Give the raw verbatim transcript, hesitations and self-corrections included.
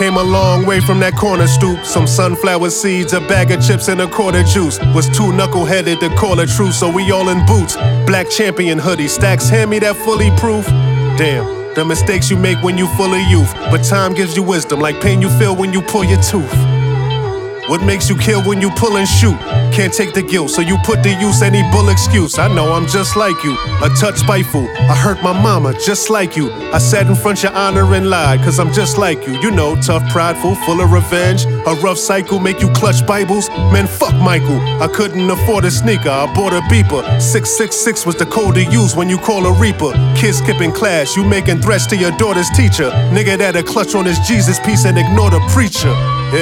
Came a long way from that corner stoop. Some sunflower seeds, a bag of chips, and a quart of juice. Was too knuckleheaded to call a truce, so we all in boots. Black champion hoodie, stacks hand me that fully proof. Damn, the mistakes you make when you full of youth. But time gives you wisdom, like pain you feel when you pull your tooth. What makes you kill when you pull and shoot? Can't take the guilt, so you put to use any bull excuse. I know I'm just like you, a touch spiteful. I hurt my mama just like you. I sat in front your honor and lied, cause I'm just like you. You know, tough, prideful, full of revenge. A rough cycle make you clutch Bibles. Man, fuck Michael, I couldn't afford a sneaker, I bought a beeper. six six six was the code to use when you call a reaper. Kids skipping class, you making threats to your daughter's teacher. Nigga that'll clutch on his Jesus piece and ignore the preacher.